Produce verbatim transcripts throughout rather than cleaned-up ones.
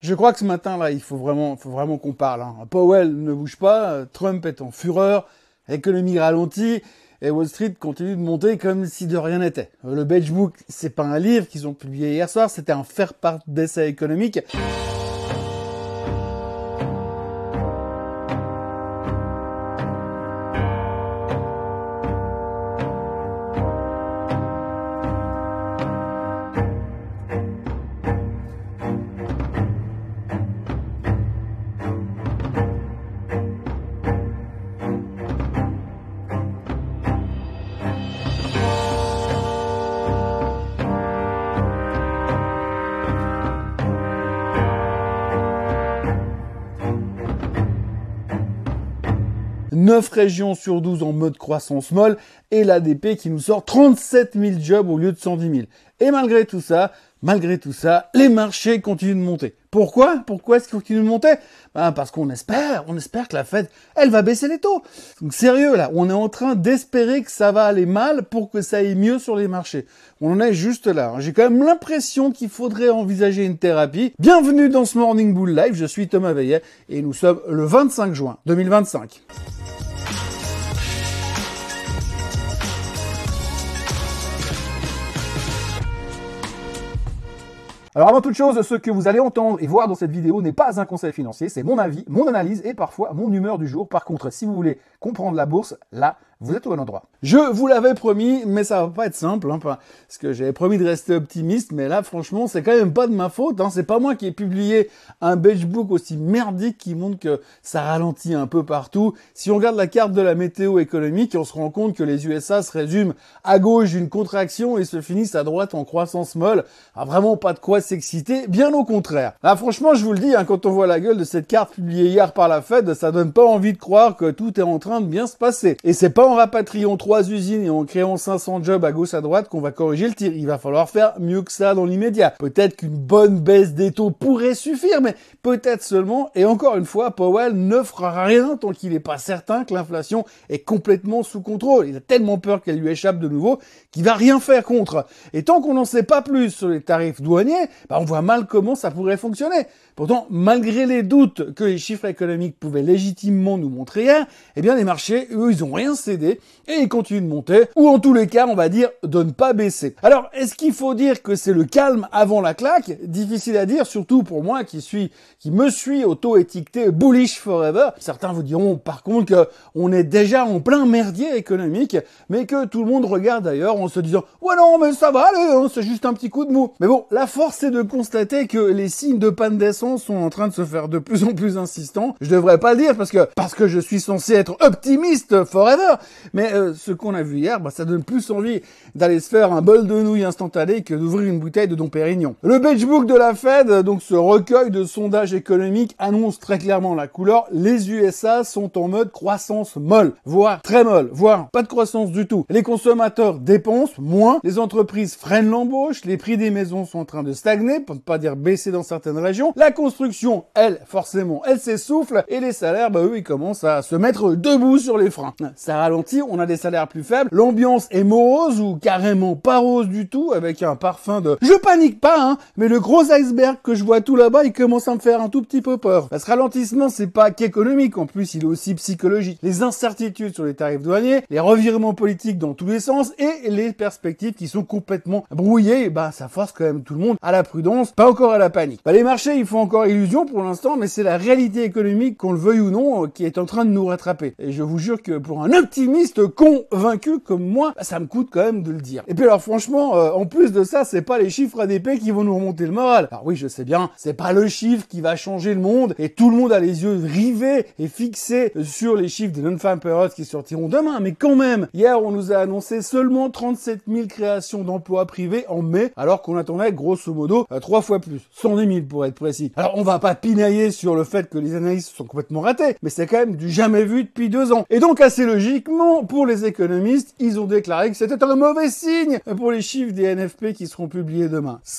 Je crois que ce matin-là, il faut vraiment, faut vraiment qu'on parle. Hein. Powell ne bouge pas, Trump est en fureur, l'économie ralentit, et Wall Street continue de monter comme si de rien n'était. Le Beige Book, c'est pas un livre qu'ils ont publié hier soir, c'était un faire-part d'essai économique. neuf régions sur douze en mode croissance molle et l'A D P qui nous sort trente-sept mille jobs au lieu de cent dix mille. Et malgré tout ça, malgré tout ça, les marchés continuent de monter. Pourquoi Pourquoi est-ce qu'ils continuent de monter? Ben parce qu'on espère, on espère que la Fed, elle va baisser les taux. Donc sérieux là, on est en train d'espérer que ça va aller mal pour que ça aille mieux sur les marchés. On en est juste là. J'ai quand même l'impression qu'il faudrait envisager une thérapie. Bienvenue dans ce Morning Bull Live, je suis Thomas Veillet et nous sommes le vingt-cinq juin deux mille vingt-cinq. Alors avant toute chose, ce que vous allez entendre et voir dans cette vidéo n'est pas un conseil financier, c'est mon avis, mon analyse et parfois mon humeur du jour. Par contre, si vous voulez comprendre la bourse, là, vous êtes au bon endroit. Je vous l'avais promis, mais ça va pas être simple, hein, parce que j'avais promis de rester optimiste, mais là, franchement, c'est quand même pas de ma faute, hein. C'est pas moi qui ai publié un Beige Book aussi merdique qui montre que ça ralentit un peu partout. Si on regarde la carte de la météo économique, on se rend compte que les U S A se résument à gauche d'une contraction et se finissent à droite en croissance molle. Ah, vraiment pas de quoi s'exciter, bien au contraire. Là, franchement, je vous le dis, hein, quand on voit la gueule de cette carte publiée hier par la Fed, ça donne pas envie de croire que tout est en train de bien se passer. Et c'est pas en rapatriant trois usines et en créant cinq cents jobs à gauche à droite qu'on va corriger le tir. Il va falloir faire mieux que ça dans l'immédiat. Peut-être qu'une bonne baisse des taux pourrait suffire, mais peut-être seulement. Et encore une fois, Powell ne fera rien tant qu'il n'est pas certain que l'inflation est complètement sous contrôle. Il a tellement peur qu'elle lui échappe de nouveau qu'il va rien faire contre. Et tant qu'on n'en sait pas plus sur les tarifs douaniers, bah on voit mal comment ça pourrait fonctionner. Pourtant, malgré les doutes que les chiffres économiques pouvaient légitimement nous montrer hier, eh bien les marchés, eux, ils ont rien cédé et ils continuent de monter, ou en tous les cas, on va dire, de ne pas baisser. Alors, est-ce qu'il faut dire que c'est le calme avant la claque? Difficile à dire, surtout pour moi qui suis, qui me suis auto-étiqueté bullish forever. Certains vous diront, par contre, qu'on est déjà en plein merdier économique, mais que tout le monde regarde ailleurs en se disant, ouais non, mais ça va aller, hein, c'est juste un petit coup de mou. Mais bon, la force est de constater que les signes de panne d'essence sont en train de se faire de plus en plus insistants. Je devrais pas le dire parce que parce que je suis censé être optimiste forever, mais euh, ce qu'on a vu hier, bah, ça donne plus envie d'aller se faire un bol de nouilles instantané que d'ouvrir une bouteille de Dom Pérignon. Le Beige Book de la Fed, donc ce recueil de sondages économiques, annonce très clairement la couleur. Les U S A sont en mode croissance molle, voire très molle, voire pas de croissance du tout. Les consommateurs dépensent moins, les entreprises freinent l'embauche, les prix des maisons sont en train de stagner, pour ne pas dire baisser dans certaines régions. La construction, elle, forcément, elle s'essouffle et les salaires, bah eux, ils commencent à se mettre debout sur les freins. Ça ralentit, on a des salaires plus faibles, l'ambiance est morose ou carrément pas rose du tout, avec un parfum de... Je panique pas, hein, mais le gros iceberg que je vois tout là-bas, il commence à me faire un tout petit peu peur. Ce ralentissement, c'est pas qu'économique, en plus, il est aussi psychologique. Les incertitudes sur les tarifs douaniers, les revirements politiques dans tous les sens et les perspectives qui sont complètement brouillées, bah ça force quand même tout le monde à la prudence, pas encore à la panique. Bah, les marchés, ils font encore illusion pour l'instant, mais c'est la réalité économique, qu'on le veuille ou non, qui est en train de nous rattraper. Et je vous jure que pour un optimiste convaincu comme moi, bah, ça me coûte quand même de le dire. Et puis alors franchement, euh, en plus de ça, c'est pas les chiffres A D P qui vont nous remonter le moral. Alors oui, je sais bien, c'est pas le chiffre qui va changer le monde, et tout le monde a les yeux rivés et fixés sur les chiffres des non-farm payrolls qui sortiront demain, mais quand même, hier on nous a annoncé seulement trente-sept mille créations d'emplois privés en mai, alors qu'on attendait grosso modo euh, trois fois plus, cent dix mille pour être précis. Alors on va pas pinailler sur le fait que les analyses sont complètement ratées, mais c'est quand même du jamais vu depuis deux ans. Et donc assez logiquement, pour les économistes, ils ont déclaré que c'était un mauvais signe pour les chiffres des N F P qui seront publiés demain. Sans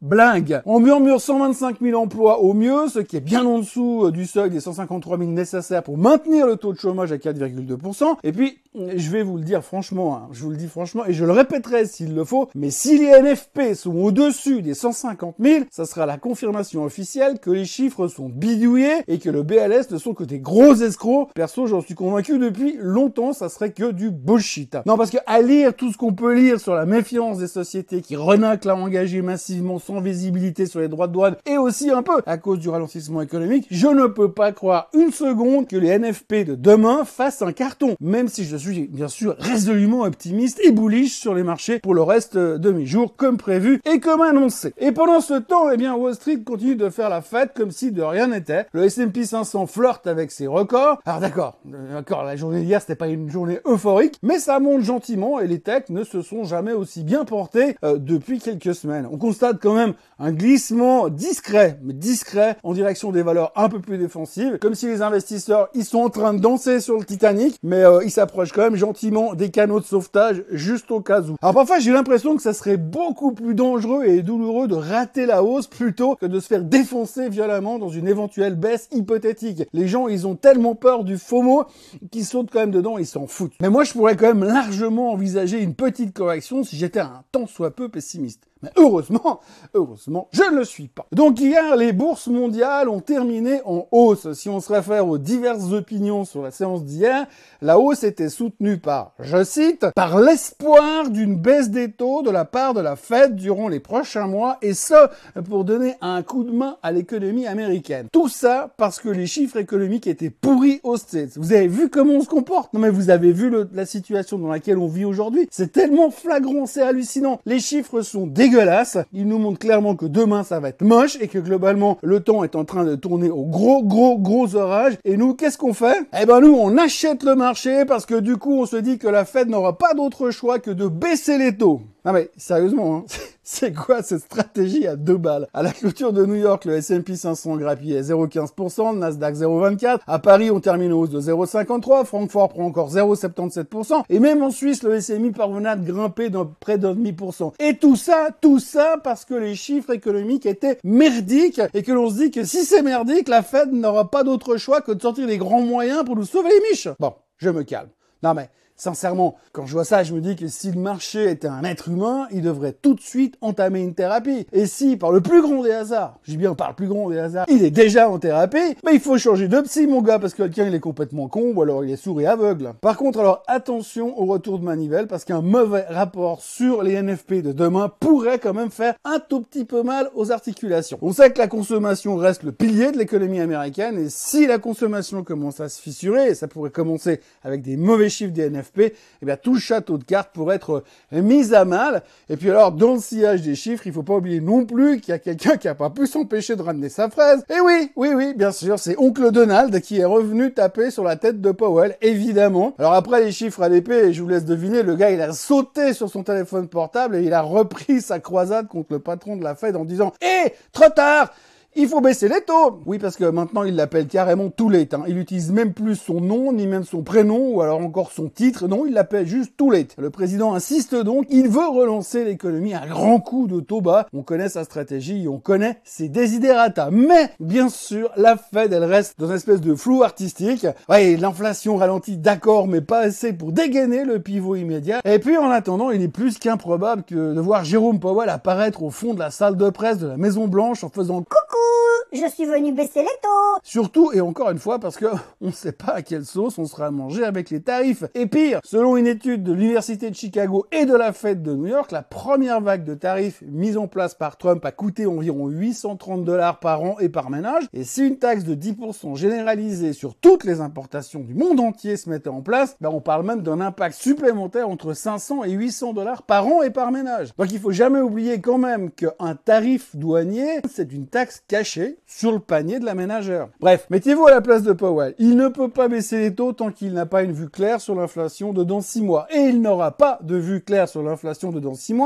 blingue. On murmure cent vingt-cinq mille emplois au mieux, ce qui est bien en dessous du seuil des cent cinquante-trois mille nécessaires pour maintenir le taux de chômage à quatre virgule deux pour cent. Et puis, je vais vous le dire franchement, hein, je vous le dis franchement, et je le répéterai s'il le faut, mais si les N F P sont au-dessus des cent cinquante mille, ça sera la confirmation officielle que les chiffres sont bidouillés et que le B L S ne sont que des gros escrocs. Perso, j'en suis convaincu depuis longtemps, ça serait que du bullshit. Non, parce que à lire tout ce qu'on peut lire sur la méfiance des sociétés qui renaclent à engager massivement sans visibilité sur les droits de douane et aussi un peu à cause du ralentissement économique, je ne peux pas croire une seconde que les N F P de demain fassent un carton, même si je suis bien sûr résolument optimiste et bullish sur les marchés pour le reste de mes jours comme prévu et comme annoncé. Et pendant ce temps, eh bien Wall Street continue de faire la fête comme si de rien n'était. Le S and P cinq cents flirte avec ses records. Alors d'accord, d'accord, la journée d'hier c'était pas une journée euphorique, mais ça monte gentiment et les techs ne se sont jamais aussi bien portés euh, depuis quelques semaines. On constate quand même un glissement discret, mais discret, en direction des valeurs un peu plus défensives, comme si les investisseurs, ils sont en train de danser sur le Titanic, mais euh, ils s'approchent quand même gentiment des canaux de sauvetage, juste au cas où. Alors parfois, j'ai l'impression que ça serait beaucoup plus dangereux et douloureux de rater la hausse plutôt que de se faire défoncer violemment dans une éventuelle baisse hypothétique. Les gens, ils ont tellement peur du FOMO qu'ils sautent quand même dedans, ils s'en foutent. Mais moi, je pourrais quand même largement envisager une petite correction si j'étais un tant soit peu pessimiste. Mais heureusement, heureusement, je ne le suis pas. Donc hier, les bourses mondiales ont terminé en hausse. Si on se réfère aux diverses opinions sur la séance d'hier, la hausse était soutenue par, je cite, par l'espoir d'une baisse des taux de la part de la Fed durant les prochains mois, et ce, pour donner un coup de main à l'économie américaine. Tout ça parce que les chiffres économiques étaient pourris aux States. Vous avez vu comment on se comporte? Non mais vous avez vu le, la situation dans laquelle on vit aujourd'hui? C'est tellement flagrant, c'est hallucinant. Les chiffres sont dégueulasses. Dégueulasse. Il nous montre clairement que demain ça va être moche et que globalement le temps est en train de tourner au gros gros gros orage. Et nous, qu'est-ce qu'on fait? Eh ben nous, on achète le marché parce que du coup on se dit que la Fed n'aura pas d'autre choix que de baisser les taux. Non mais sérieusement, hein, c'est quoi cette stratégie à deux balles? À la clôture de New York, le S and P cinq cents grappillait zéro virgule quinze pour cent, le Nasdaq zéro virgule vingt-quatre, à Paris on termine en hausse de zéro virgule cinquante-trois, Francfort prend encore zéro virgule soixante-dix-sept pour cent, et même en Suisse, le S M I parvenait à grimper de près d'un demi pour cent. Et tout ça, tout ça parce que les chiffres économiques étaient merdiques, et que l'on se dit que si c'est merdique, la Fed n'aura pas d'autre choix que de sortir les grands moyens pour nous sauver les miches. Bon, je me calme. Non mais, sincèrement, quand je vois ça, je me dis que si le marché était un être humain, il devrait tout de suite entamer une thérapie. Et si, par le plus grand des hasards, je dis bien par le plus grand des hasards, il est déjà en thérapie, mais il faut changer de psy, mon gars, parce que quelqu'un, il est complètement con, ou alors il est sourd et aveugle. Par contre, alors, attention au retour de manivelle, parce qu'un mauvais rapport sur les N F P de demain pourrait quand même faire un tout petit peu mal aux articulations. On sait que la consommation reste le pilier de l'économie américaine, et si la consommation commence à se fissurer, et ça pourrait commencer avec des mauvais chiffres des N F P, eh bien tout le château de cartes pourrait être mis à mal. Et puis alors, dans le sillage des chiffres, il faut pas oublier non plus qu'il y a quelqu'un qui a pas pu s'empêcher de ramener sa fraise. Et oui, oui, oui, bien sûr, c'est Oncle Donald qui est revenu taper sur la tête de Powell, évidemment. Alors après les chiffres à l'épée, je vous laisse deviner, le gars il a sauté sur son téléphone portable et il a repris sa croisade contre le patron de la Fed en disant « Eh, trop tard !» Il faut baisser les taux. Oui, parce que maintenant, il l'appelle carrément too late. Hein. Il utilise même plus son nom, ni même son prénom, ou alors encore son titre. Non, il l'appelle juste too late. Le président insiste donc. Il veut relancer l'économie à grands coups de taux bas. On connaît sa stratégie et on connaît ses desiderata. Mais, bien sûr, la Fed, elle reste dans une espèce de flou artistique. Ouais, l'inflation ralentit, d'accord, mais pas assez pour dégainer le pivot immédiat. Et puis, en attendant, il est plus qu'improbable que de voir Jérôme Powell apparaître au fond de la salle de presse de la Maison Blanche en faisant coucou. Je suis venu baisser les taux. Surtout, et encore une fois, parce que on ne sait pas à quelle sauce on sera mangé avec les tarifs. Et pire, selon une étude de l'Université de Chicago et de la Fed de New York, la première vague de tarifs mise en place par Trump a coûté environ huit cent trente dollars par an et par ménage. Et si une taxe de dix pour cent généralisée sur toutes les importations du monde entier se mettait en place, ben on parle même d'un impact supplémentaire entre cinq cents et huit cents dollars par an et par ménage. Donc il faut jamais oublier quand même qu'un tarif douanier, c'est une taxe cachée sur le panier de la ménagère. Bref, mettez-vous à la place de Powell. Il ne peut pas baisser les taux tant qu'il n'a pas une vue claire sur l'inflation de dans six mois. Et il n'aura pas de vue claire sur l'inflation de dans six mois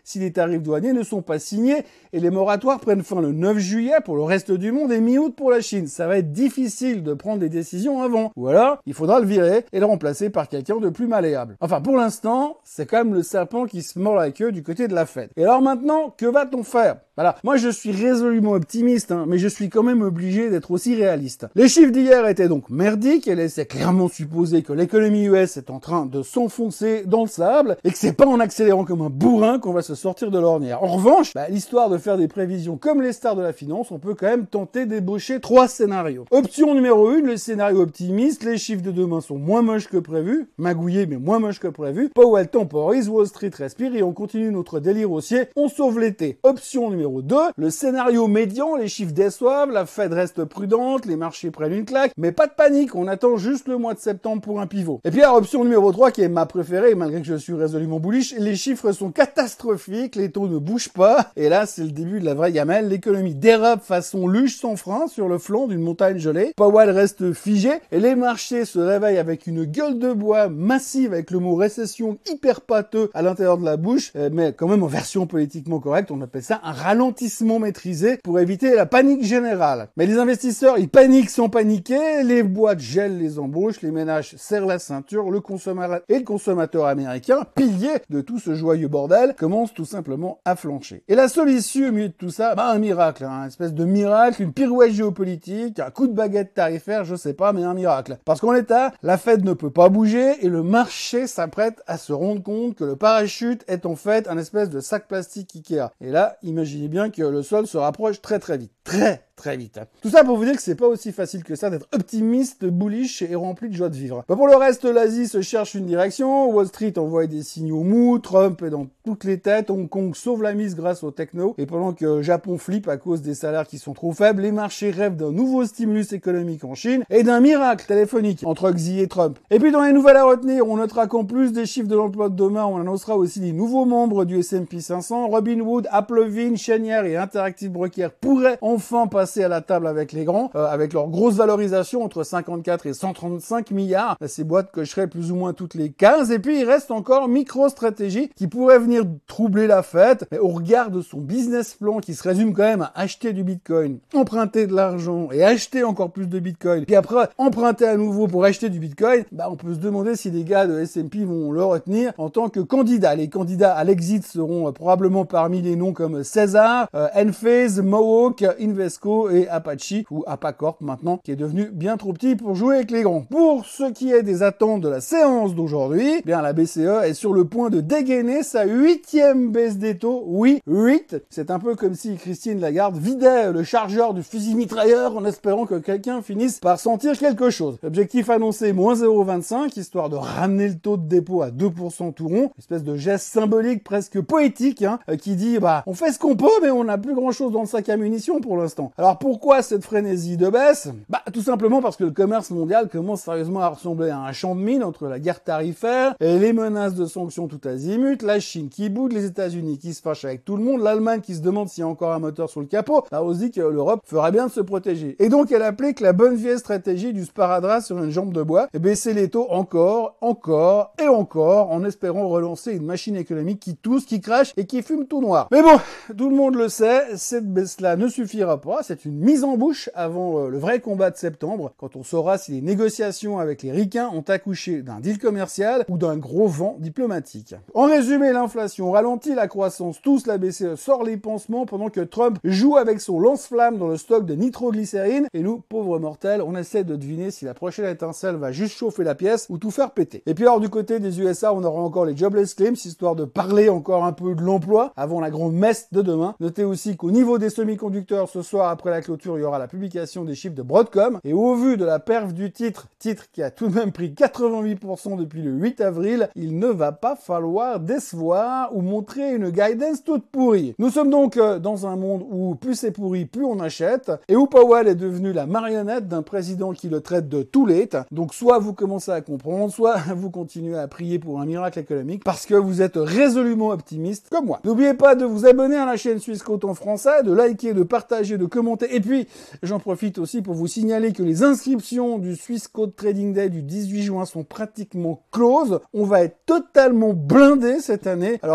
si les tarifs douaniers ne sont pas signés et les moratoires prennent fin le neuf juillet pour le reste du monde et mi-août pour la Chine. Ça va être difficile de prendre des décisions avant. Ou alors, il faudra le virer et le remplacer par quelqu'un de plus malléable. Enfin, pour l'instant, c'est quand même le serpent qui se mord la queue du côté de la Fed. Et alors maintenant, que va-t-on faire? Voilà. Moi, je suis résolument optimiste, hein, mais je suis quand même obligé d'être aussi réaliste. Les chiffres d'hier étaient donc merdiques et laissaient clairement supposer que l'économie U S est en train de s'enfoncer dans le sable et que c'est pas en accélérant comme un bourrin qu'on va se sortir de l'ornière. En revanche, bah, l'histoire de faire des prévisions comme les stars de la finance, on peut quand même tenter d'ébaucher trois scénarios. Option numéro une, le scénario optimiste, les chiffres de demain sont moins moches que prévu, magouillés mais moins moches que prévu. Powell temporise, Wall Street respire et on continue notre délire haussier, on sauve l'été. Option numéro deux, le scénario médian, les chiffres déçoivent, la Fed reste prudente, les marchés prennent une claque, mais pas de panique, on attend juste le mois de septembre pour un pivot. Et puis la option numéro trois, qui est ma préférée, malgré que je suis résolument bullish, les chiffres sont catastrophiques, les taux ne bougent pas, et là c'est le début de la vraie gamelle, l'économie dérape façon luge sans frein sur le flanc d'une montagne gelée, Powell reste figé, et les marchés se réveillent avec une gueule de bois massive, avec le mot récession hyper pâteux à l'intérieur de la bouche, mais quand même en version politiquement correcte, on appelle ça un ralentissement maîtrisé pour éviter la panique générale. Mais les investisseurs, ils paniquent sans paniquer, les boîtes gèlent les embauches, les ménages serrent la ceinture, le consommateur et le consommateur américain, pilier de tout ce joyeux bordel, commence tout simplement à flancher. Et la seule issue au milieu de tout ça, bah un miracle, hein, une espèce de miracle, une pirouette géopolitique, un coup de baguette tarifaire, je sais pas, mais un miracle. Parce qu'en l'état, la Fed ne peut pas bouger et le marché s'apprête à se rendre compte que le parachute est en fait un espèce de sac plastique Ikea. Et là, imaginez bien que le sol se rapproche très très vite. Très très vite. Tout ça pour vous dire que c'est pas aussi facile que ça d'être optimiste, bullish et rempli de joie de vivre. Bah pour le reste, l'Asie se cherche une direction, Wall Street envoie des signaux mous, Trump est dans toutes les têtes, Hong Kong sauve la mise grâce au techno, et pendant que Japon flippe à cause des salaires qui sont trop faibles, les marchés rêvent d'un nouveau stimulus économique en Chine et d'un miracle téléphonique entre Xi et Trump. Et puis dans les nouvelles à retenir, on notera qu'en plus des chiffres de l'emploi de demain, on annoncera aussi les nouveaux membres du S and P cinq cents, Robinhood, Applevin, Cheniere et Interactive Brokers pourraient enfin passer à la table avec les grands, euh, avec leur grosse valorisation entre cinquante-quatre et cent trente-cinq milliards. Ces boîtes cocheraient plus ou moins toutes les quinze. Et puis il reste encore MicroStrategy qui pourrait venir troubler la fête. Mais au regard de son business plan qui se résume quand même à acheter du Bitcoin, emprunter de l'argent et acheter encore plus de Bitcoin, puis après emprunter à nouveau pour acheter du Bitcoin, bah on peut se demander si les gars de S and P vont le retenir en tant que candidat. Les candidats à l'exit seront euh, probablement parmi les noms comme César, euh, Enphase, Mohawk, Invesco et Apache, ou Apacorp maintenant, qui est devenu bien trop petit pour jouer avec les grands. Pour ce qui est des attentes de la séance d'aujourd'hui, eh bien la B C E est sur le point de dégainer sa huitième baisse des taux. Oui, huit. C'est un peu comme si Christine Lagarde vidait le chargeur du fusil mitrailleur en espérant que quelqu'un finisse par sentir quelque chose. L'objectif annoncé, moins zéro virgule vingt-cinq, histoire de ramener le taux de dépôt à deux pour cent tout rond. Espèce de geste symbolique presque poétique, hein, qui dit, bah, on fait ce qu'on peut, mais on n'a plus grand chose dans le sac à munitions pour l'instant. Alors pourquoi cette frénésie de baisse? Bah, tout simplement parce que le commerce mondial commence sérieusement à ressembler à un champ de mine entre la guerre tarifaire et les menaces de sanctions tout azimut, la Chine qui boude, les États-Unis qui se fâchent avec tout le monde, l'Allemagne qui se demande s'il y a encore un moteur sur le capot. Bah, on se dit que l'Europe ferait bien de se protéger. Et donc, elle applique la bonne vieille stratégie du sparadrap sur une jambe de bois et baisser les taux encore, encore et encore en espérant relancer une machine économique qui tousse, qui crache et qui fume tout noir. Mais bon, tout le monde le sait, cette baisse-là ne suffira pas. C'est une mise en bouche avant euh, le vrai combat de septembre, quand on saura si les négociations avec les ricains ont accouché d'un deal commercial ou d'un gros vent diplomatique. En résumé, l'inflation ralentit la croissance, tous la B C E sort les pansements pendant que Trump joue avec son lance-flamme dans le stock de nitroglycérine et nous, pauvres mortels, on essaie de deviner si la prochaine étincelle va juste chauffer la pièce ou tout faire péter. Et puis alors du côté des U S A, on aura encore les jobless claims, histoire de parler encore un peu de l'emploi avant la grande messe de demain. Notez aussi qu'au niveau des semi-conducteurs, ce soir après la clôture, il y aura la publication des chiffres de Broadcom. Et au vu de la perf du titre, titre qui a tout de même pris quatre-vingt-huit pour cent depuis le huit avril, il ne va pas falloir décevoir ou montrer une guidance toute pourrie. Nous sommes donc euh, dans un monde où plus c'est pourri, plus on achète, et où Powell est devenu la marionnette d'un président qui le traite de too late. Donc soit vous commencez à comprendre, soit vous continuez à prier pour un miracle économique parce que vous êtes résolument optimiste comme moi. N'oubliez pas de vous abonner à la chaîne Swissquote en français, de liker, de partager, de commenter, et puis j'en profite aussi pour vous signaler que les inscriptions du Swissquote Trading Day du dix-huit juin sont pratiquement closes. On va être totalement blindé cette année. Alors si vous voulez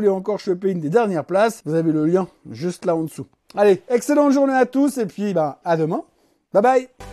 voulez encore choper une des dernières places, vous avez le lien juste là en dessous. Allez, excellente journée à tous et puis bah, à demain. Bye bye.